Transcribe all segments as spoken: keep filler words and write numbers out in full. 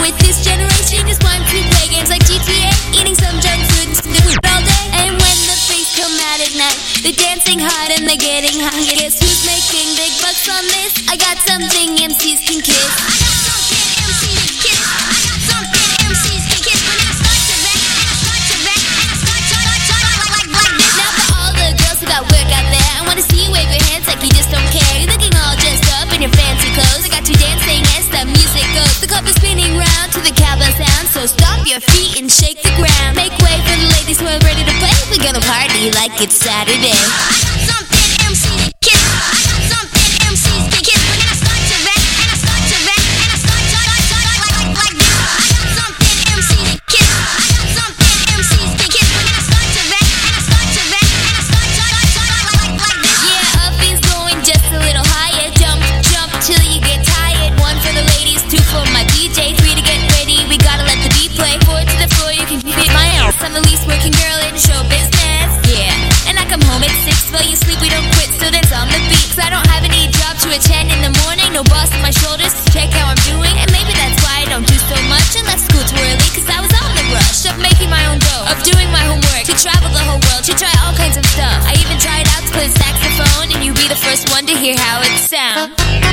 with this generation just want to play games like G T A, eating some junk food and food all day. And when the freaks come out at night, they're dancing hard and they're getting hungry. Guess who's making big bucks on this? I got something M Cs can kiss. I got something M Cs can kiss. I got something M Cs can kiss. When I start to rap, and I start to rap, and I start to like, like, like, like this. Now for all the girls who got work out there, I wanna see you wave your hands like you just don't care. You're looking all dressed up in your fancy clothes. I got you dancing as the music goes. The club is spinning round to the cowbell sound, so stop your feet and shake the ground. Make way for the ladies who are ready to play. We're gonna party like it's Saturday. I got something M Cs can kiss. I got something M Cs can kiss. When I start to rap, and I start to rap, and I start to like, like, like, like this. I got something M Cs can kiss. I got something M Cs can kiss. When I start to rap, and I start to rap, and I start to like, like, like, like this. Yeah, up is going just a little higher. Jump, jump till you get tired. One for the ladies, two for my D J, three to get ready. We gotta let the beat play. Four to the floor, you can beat my ass. I'm the least working girl in show business. Yeah, and I come home at six. While you sleep, we don't quit. Students on the beat. 'Cause I don't have any job to attend in the morning. No boss on my shoulders to check how I'm doing. And maybe that's why I don't do so much. And left school too early 'cause I was on the rush of making my own dough, of doing my homework, to travel the whole world, to try all kinds of stuff. I even tried out to play the saxophone, and you be the first one to hear how it sounds.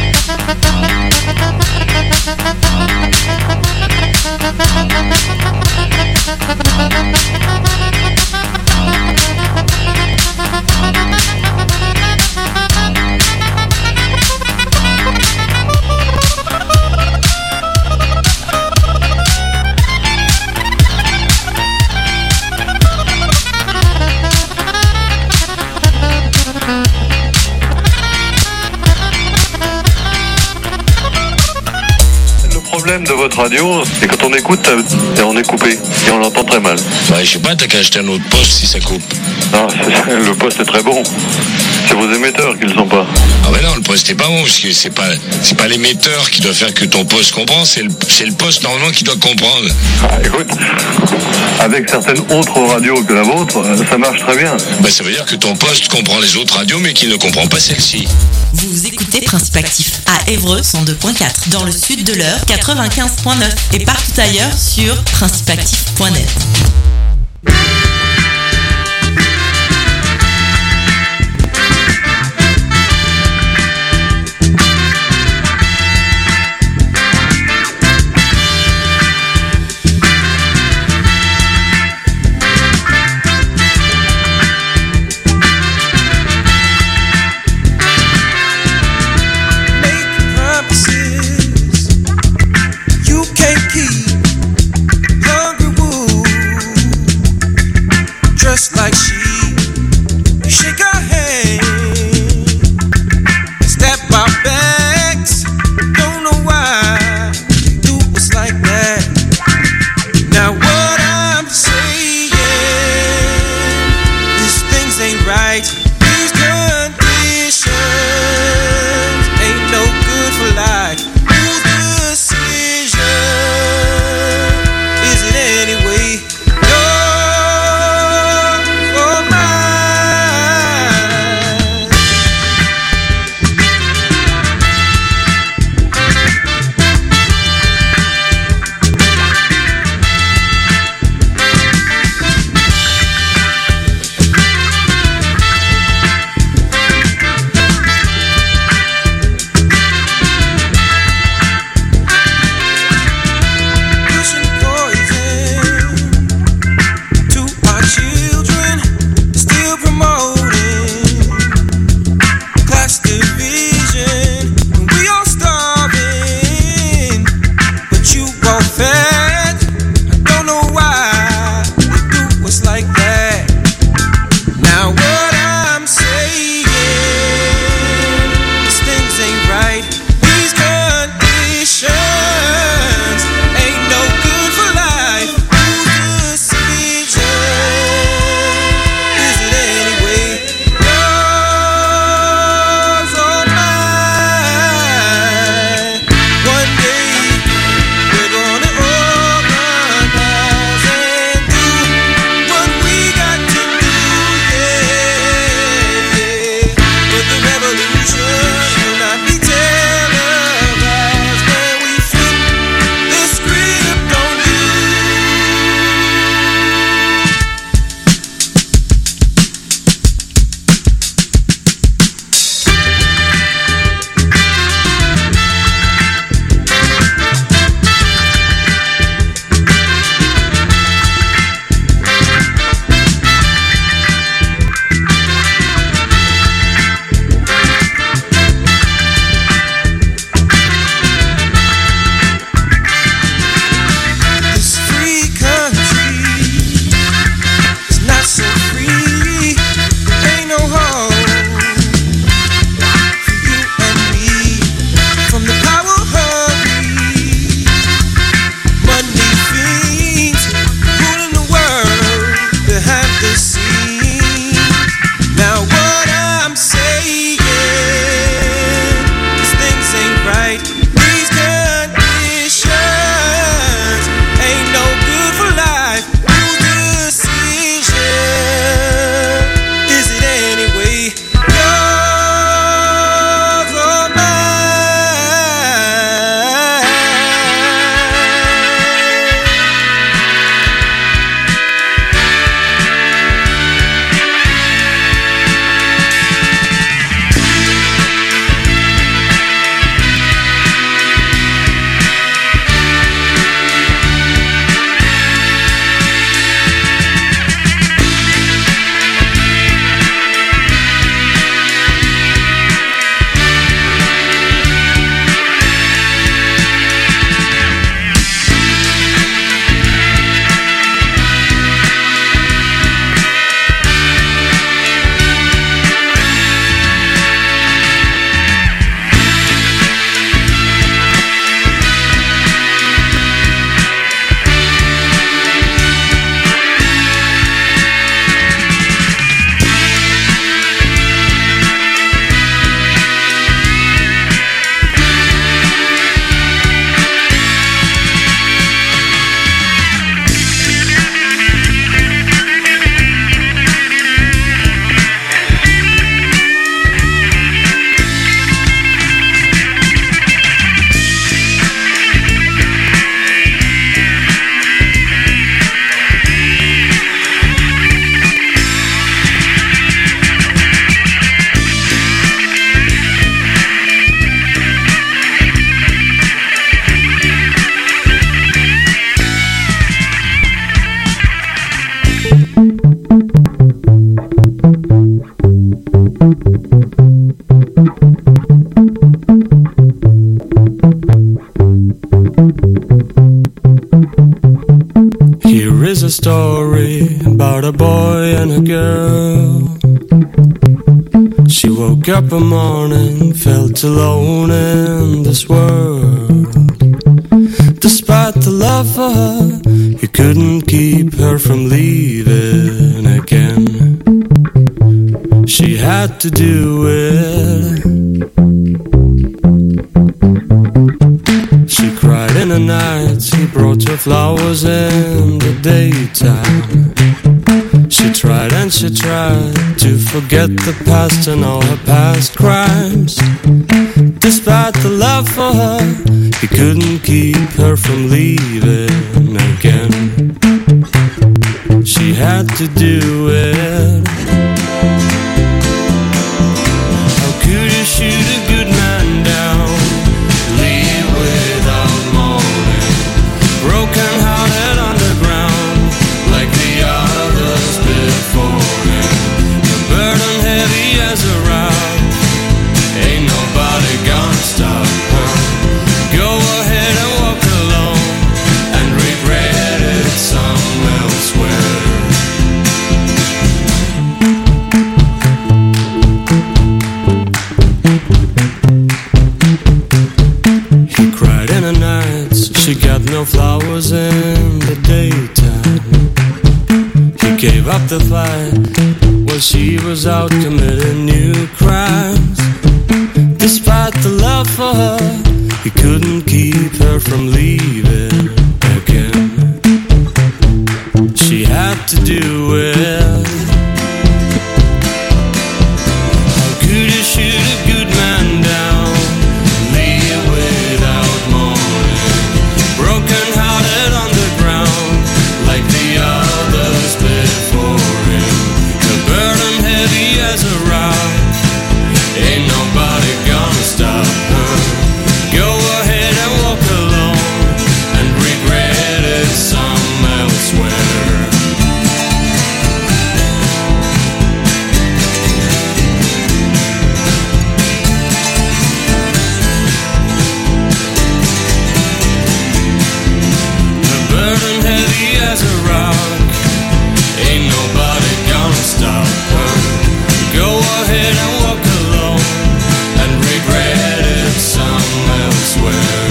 Le problème de votre radio, c'est quand on écoute et on est coupé et on l'entend très mal. Ouais, je sais pas, t'as qu'à acheter un autre poste si ça coupe. Non, le poste est très bon. C'est vos émetteurs qui le sont pas. Ah ouais non, le poste est pas bon parce que c'est pas c'est pas l'émetteur qui doit faire que ton poste comprend, c'est le c'est le poste normalement qui doit comprendre. Ah, écoute, avec certaines autres radios que la vôtre, ça marche très bien. Bah ça veut dire que ton poste comprend les autres radios mais qu'il ne comprend pas celle-ci. Vous écoutez Principe Actif à Évreux cent deux point quatre, dans le sud de l'Eure quatre-vingt-quinze point neuf et partout ailleurs sur principe actif point net. Just like she, you shake her hand, step our backs. Don't know why you do us like that. Now what I'm saying is things ain't right. These conditions ain't no good for life. Whose decision is it anyway? Oh, a story about a boy and a girl. She woke up one morning, felt alone in this world. Despite the love for her, he couldn't keep her from leaving again. She had to do it. She cried in the night, he brought her flowers in the daytime. She tried and she tried to forget the past and all her past crimes. Despite the love for her, he couldn't keep her from leaving again. She had to do it. How could you shoot a good man down? Leave without mourning, broken hearted underground, like the others before him. The burden heavy as a rock, ain't nobody gonna stop her. Go ahead and walk alone, and regret it some elsewhere. He cried in the nights, she got no flowers in the daytime. He gave up the fight while she was out committing new crimes. Despite the love for her, he couldn't keep her from leaving again. She had to do it. How could you shoot a good man down? Leave without mourning, broken hearted underground, like the others before him. The burden heavy as a rock, ain't nobody gonna stop her. Go ahead and walk alone, and regret it some elsewhere. The burden heavy as a rock, ain't nobody gonna stop her. Go ahead and walk alone, and regret it some elsewhere.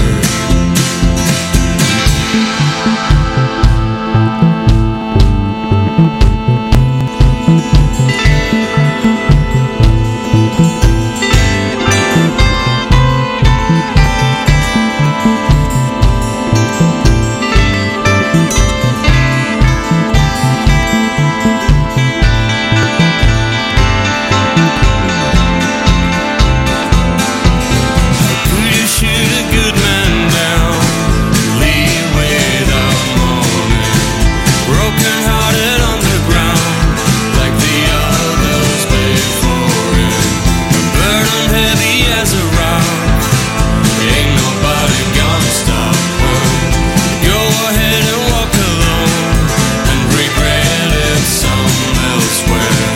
Could you shoot a good man down? Leave without mourning, broken hearted underground, like the others before him. The burden heavy as a rock, ain't nobody gonna stop her. Go ahead and walk alone, and regret it some elsewhere.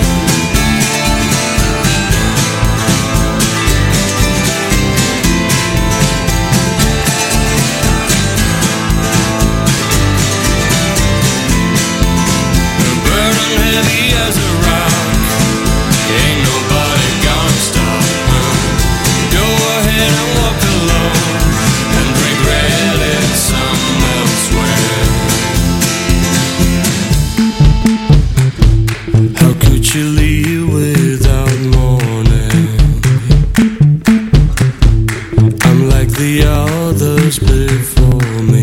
The burden heavy as a rock, ain't nobody gonna stop her. Go ahead and walk alone, and regret it some elsewhere. How could you leave without mourning? I'm like the others before me.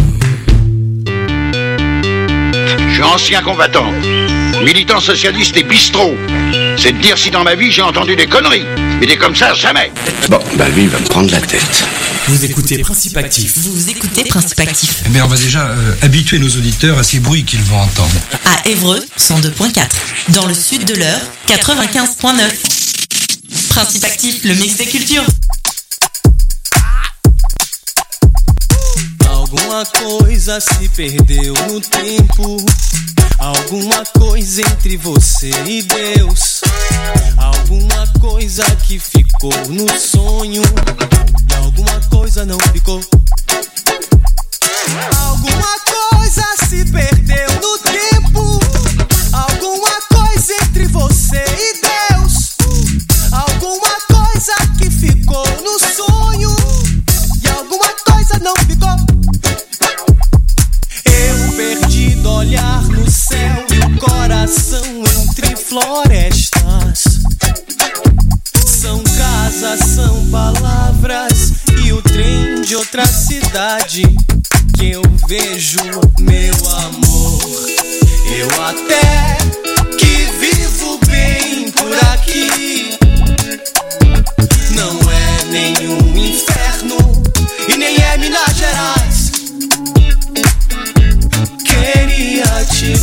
Je suis ancien combattant, militant socialiste et bistrot. C'est de dire si dans ma vie j'ai entendu des conneries. Mais des comme ça, jamais. Bon, bah lui, il va me prendre la tête. Vous écoutez Principe Actif. Vous écoutez Principe Actif. Eh bien, on va déjà euh, habituer nos auditeurs à ces bruits qu'ils vont entendre. À Évreux, cent deux virgule quatre. Dans le sud de l'Eure, quatre-vingt-quinze virgule neuf. Principe Actif, le mix des cultures. Alguma coisa se perdeu no tempo. Alguma coisa entre você e Deus. Alguma coisa que ficou no sonho. E alguma coisa não ficou. Alguma coisa se perdeu no tempo. necessidade que eu vejo, meu amor. Eu até que vivo bem por aqui. Não é nenhum inferno e nem é Minas Gerais. Queria te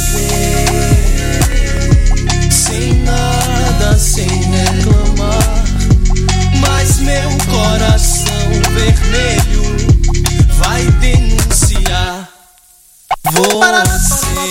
ver sem nada, sem reclamar, mas meu coração vermelho vai denunciar você.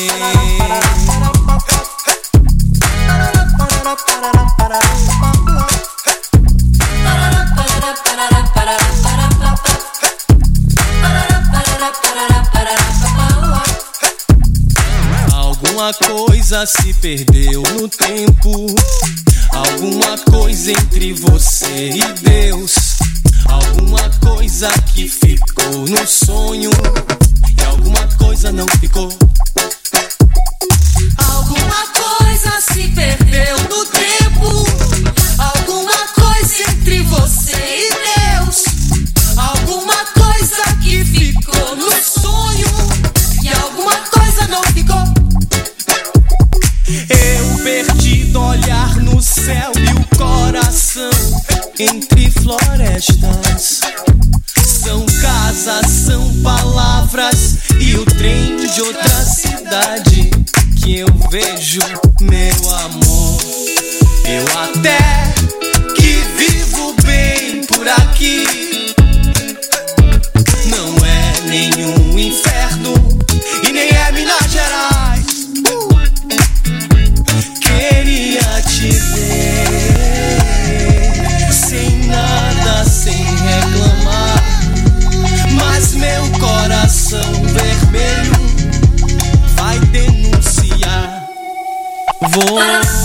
Alguma coisa se perdeu no tempo, alguma coisa entre você e Deus, alguma coisa que ficou no sonho e alguma coisa não ficou. Alguma coisa se perdeu no tempo, alguma coisa entre você e Deus, alguma coisa que ficou no sonho e alguma coisa não ficou. Eu perdido olhar no céu e o coração entre florestas. São casas, são palavras e o trem de outra cidade que eu vejo, meu amor. Eu até que vivo bem por aqui. Não é nenhum inferno e nem é Minas Gerais. Queria te ver sem nada, sem reclamar, mas meu coração vermelho vai denunciar você.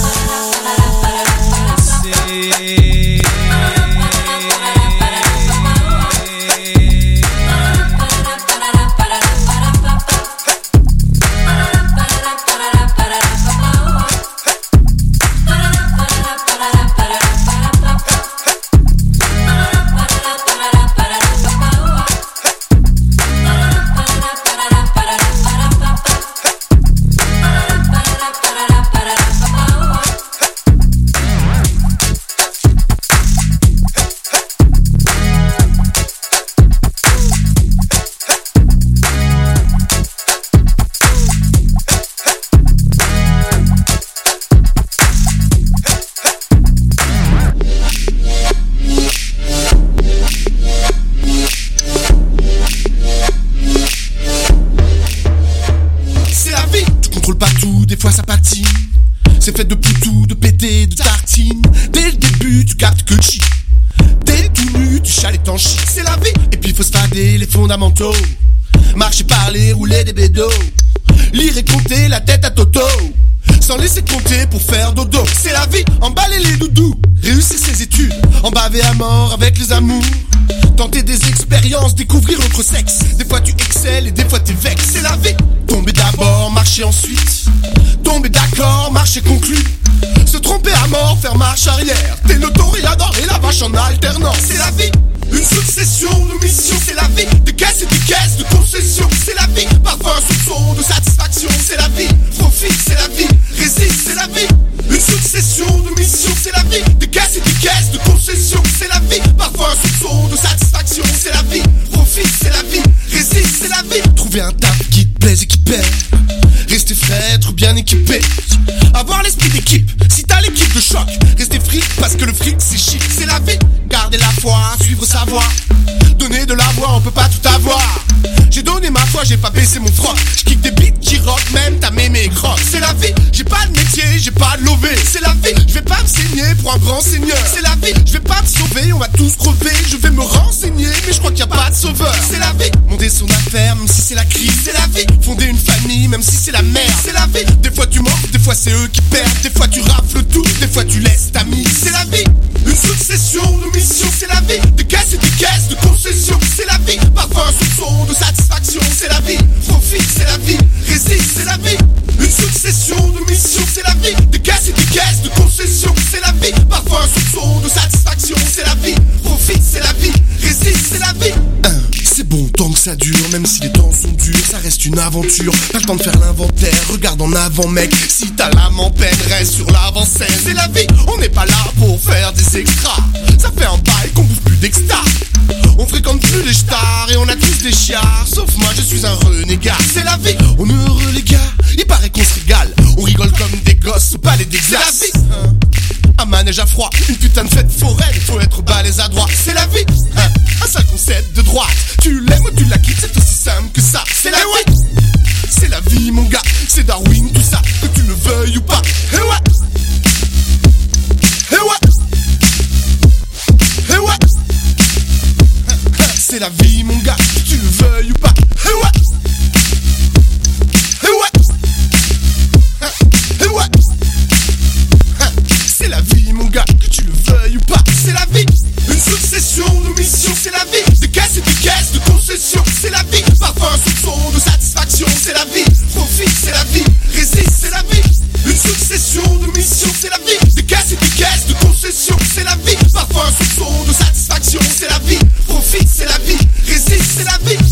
C'est fait de poutou, de pété, de tartines. Dès le début, tu captes que le shit. T'es tout nu, tu chales en shit. C'est la vie. Et puis faut se fader les fondamentaux. Marcher, parler, rouler des bédos. Lire et compter la tête à Toto. Sans laisser compter pour faire dodo. C'est la vie, emballer les doudous. Réussir ses études, en baver à mort avec les amours. Tenter des expériences, découvrir autre sexe. Des fois tu excelles et des fois t'es vexe. C'est la vie. Tomber d'abord, marcher ensuite. Tomber d'accord, marcher conclu. Se tromper à mort, faire marche arrière. T'es notoriador et la vache en alternance. C'est la vie. Une succession de missions, c'est la vie. Des caisses et des caisses de concessions, c'est la vie. Parfois un soupçon de satisfaction, c'est la vie. Profite, c'est la vie. Résiste, c'est la vie. Une succession de missions, c'est la vie. Des caisses et des caisses de concessions, c'est la vie. Parfois un soupçon de satisfaction, c'est la vie. Profite, c'est la vie. Résiste, c'est la vie. Trouver un taf qui te plaise et qui paie. Rester frais, être bien équipé. Avoir l'esprit d'équipe, si t'as l'équipe de choc. Rester fric parce que le fric c'est chic. C'est la vie, garder la foi, suivre sa voie. Donner de la voix, on peut pas tout avoir. J'ai donné ma foi, j'ai pas baissé mon froc. J'kick des beats qui rock, même ta mémé croque. C'est la vie, j'ai pas de métier, j'ai pas de lové. C'est la vie, je vais pas me saigner pour un grand seigneur. C'est la vie, je vais pas me sauver, on va tous crever. Je vais me renseigner, mais je crois qu'il y a pas de sauveur. C'est la vie, monter son affaire, même si c'est la crise. C'est la vie, fonder une famille, même si c'est la merde. C'est la vie, des fois tu manques, des fois c'est eux qui perdent. Des fois tu rafles tout, des fois tu laisses ta mise. C'est la vie, une succession de missions. C'est la vie, des caisses et des caisses de concessions. C'est la vie, parfois un soupçon de satisfaction. C'est la vie, profite, c'est la vie. Résiste, c'est la vie, une succession de missions. C'est la vie, des caisses et des caisses de concessions. C'est la vie, parfois un soupçon de satisfaction. C'est la vie, profite, c'est la vie. Résiste, c'est la vie. C'est bon tant que ça dure, même si les temps sont durs, ça reste une aventure. Pas le temps de faire l'inventaire, regarde en avant mec. Si ta l'âme en peine, reste sur l'avant-scène. C'est la vie, on n'est pas là pour faire des extras. Ça fait un bail qu'on bouffe plus d'extra. On fréquente plus les stars et on a tous des chiards. Sauf moi, je suis un renégat. C'est la vie, on est heureux les gars. Il paraît qu'on se régale, on rigole comme des gosses au palais d'Exas. C'est la vie, hein. Un manège à froid, une putain de fête foraine. Faut être balèze à droite, c'est la vie, hein. Un sale concept de droite, tu l'aimes ou tu la quittes, c'est aussi simple que ça. C'est la vie, c'est la vie mon gars, c'est Darwin tout ça, que tu le veuilles ou pas. Eh ouais, eh ouais, eh ouais. C'est la vie mon gars, que tu le veuilles ou pas. Eh ouais, eh ouais, eh ouais. C'est la vie mon gars, que tu le veuilles ou pas. C'est la vie, une succession de missions. C'est la vie, des caisses et des caisses de concessions. C'est la vie, parfois un soupçon de satisfaction. C'est la vie, profite, c'est la vie, résiste, c'est la vie. Une succession de missions. C'est la vie, des caisses et des caisses de concessions. C'est la vie, parfois un soupçon de satisfaction. C'est la vie, profite, c'est la vie, résiste, c'est la vie.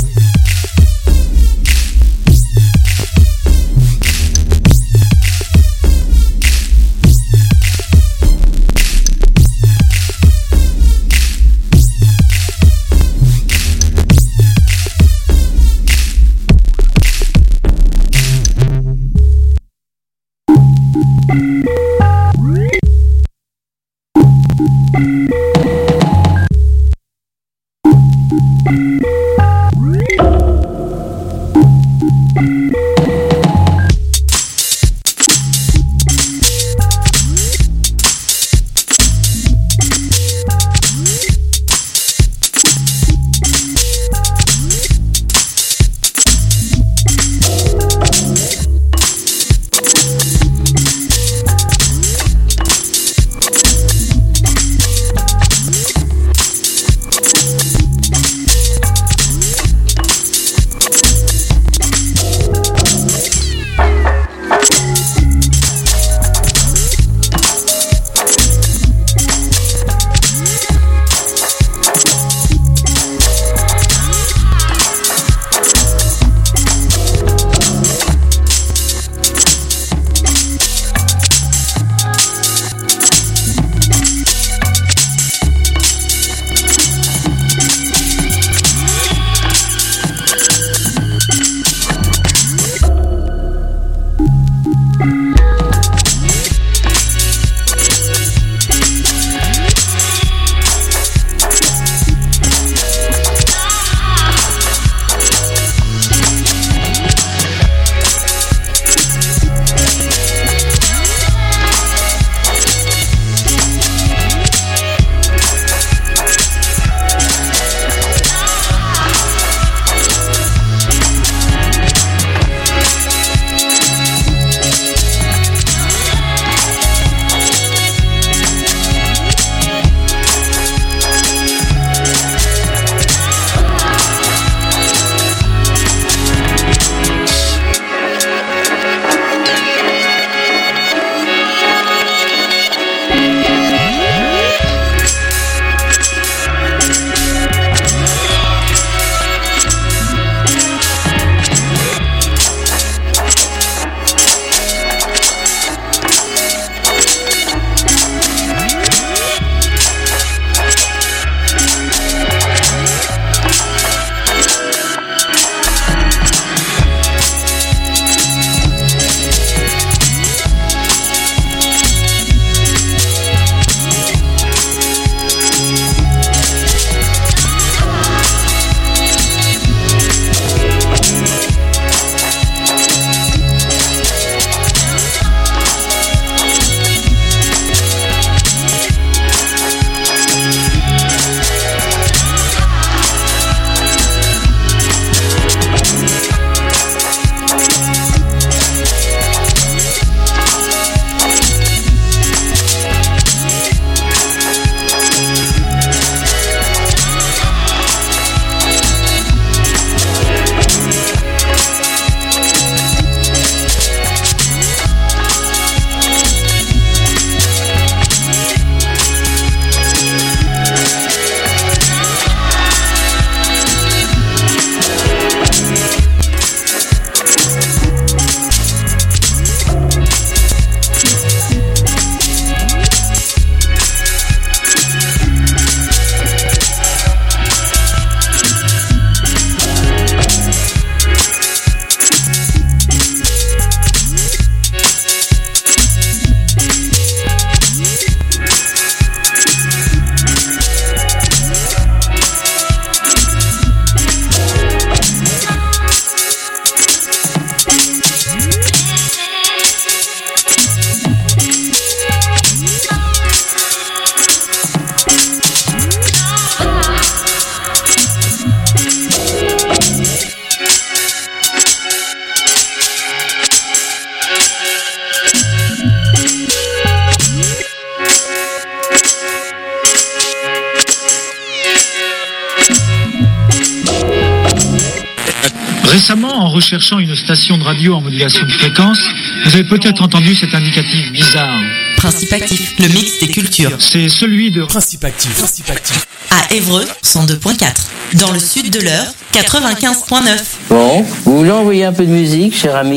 Récemment, en recherchant une station de radio en modulation de fréquence, vous avez peut-être entendu cet indicatif bizarre. Principe Actif, le mix des cultures. C'est celui de Principe Actif. Principe Actif. À Évreux, cent deux point quatre. Dans le sud de l'Eure, quatre-vingt-quinze point neuf. Bon, vous voulez envoyer un peu de musique, cher ami ?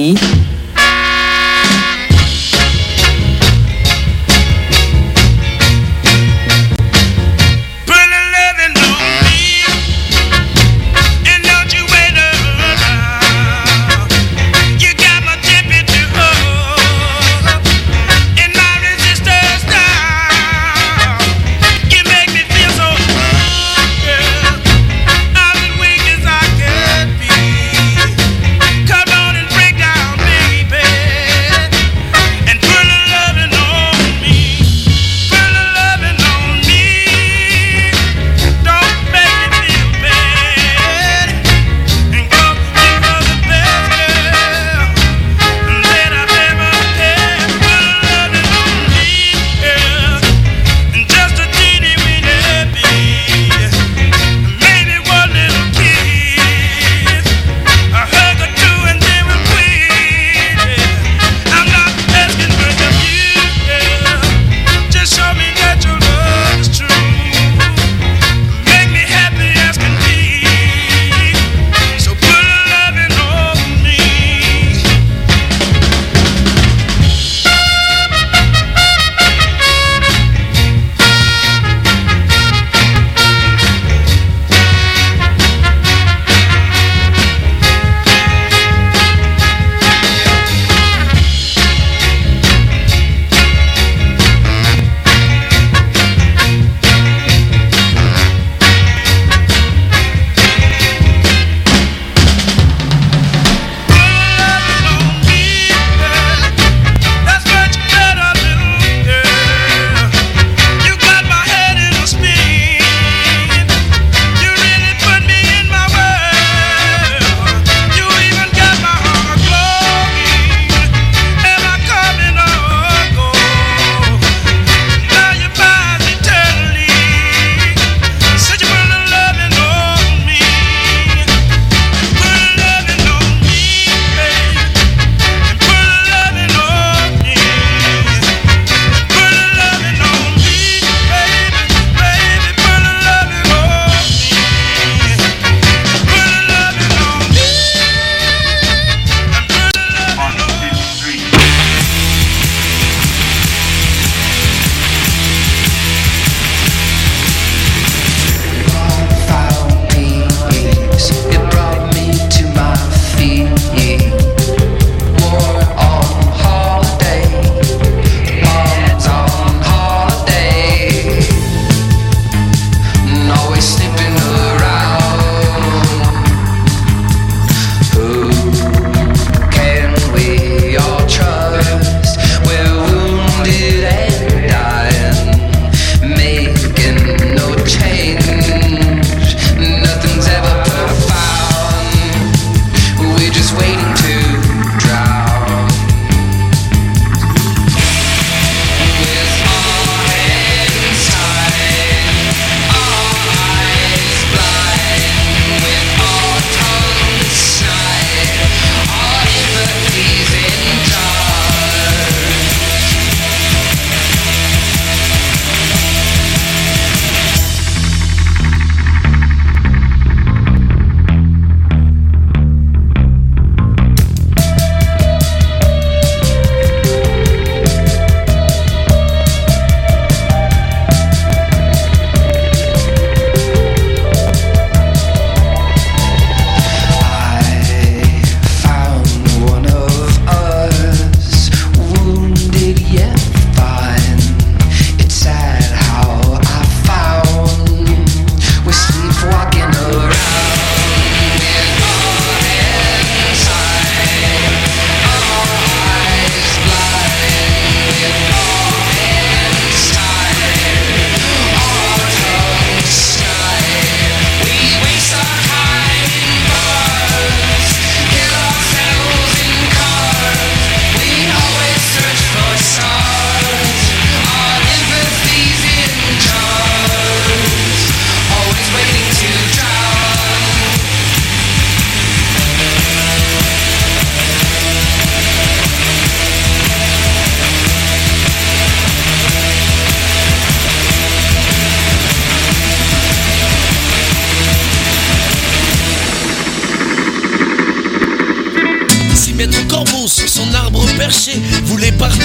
Come on and break down me.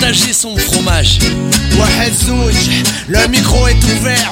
partager son fromage. Wahed Zouj, le micro est ouvert.